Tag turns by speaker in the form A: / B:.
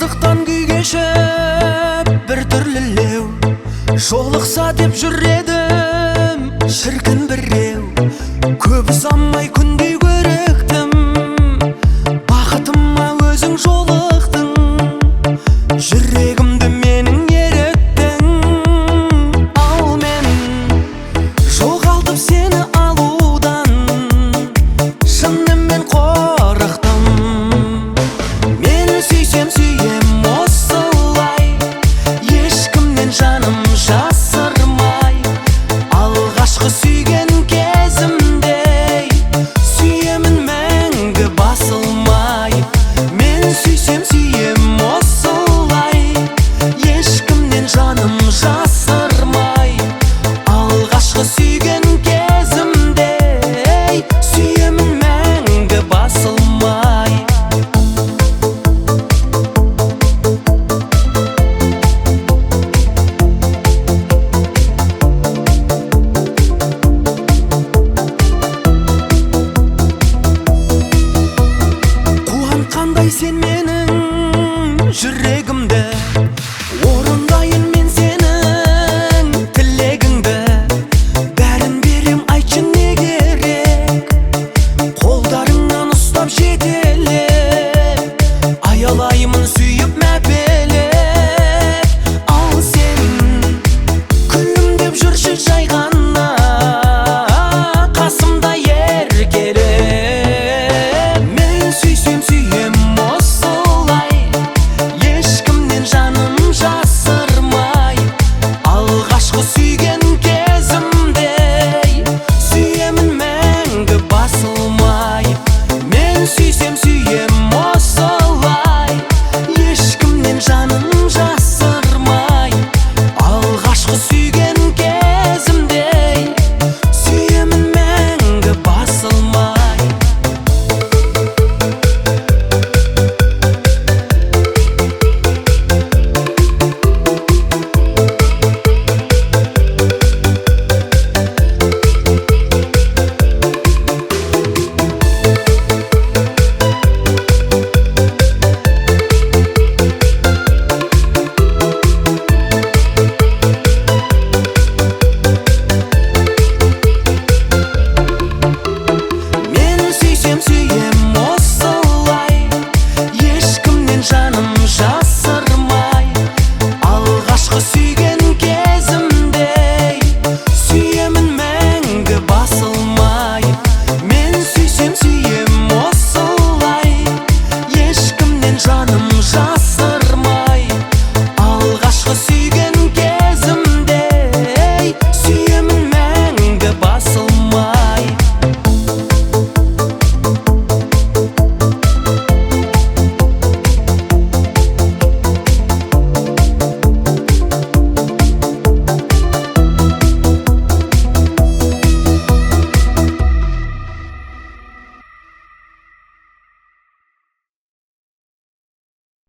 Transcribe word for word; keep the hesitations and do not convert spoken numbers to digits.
A: Жалғыздықтан күй кешіп бір түрлілеу, жолықса деп жүр едім шіркін біреу. Көп ұзамай күндей көріктім, бақытыма өзің жолықтың, жүрегімді менің ереттің. Ал мен жоғалтып сені алудан шынымен қорықтым. Мені сүйсем сүйем осылай, ешкімнен жаным жасырмай. Алғашқы сүйген кезімдей сүйемін мәңгі басылмай. Мені сүйсем сүйем осылай, ешкімнен жаным жасырмай. Алғашқы сүйген кезімдей сүйемін мәңгі басылмай. Қуанқандай сен менің жүрегімді, орындайын мен сенің тілегіңді. Бәрін берем, айтшы не керек, қолдарыңнан ұстап жетелеп. Аялаймын сүйіп мәпе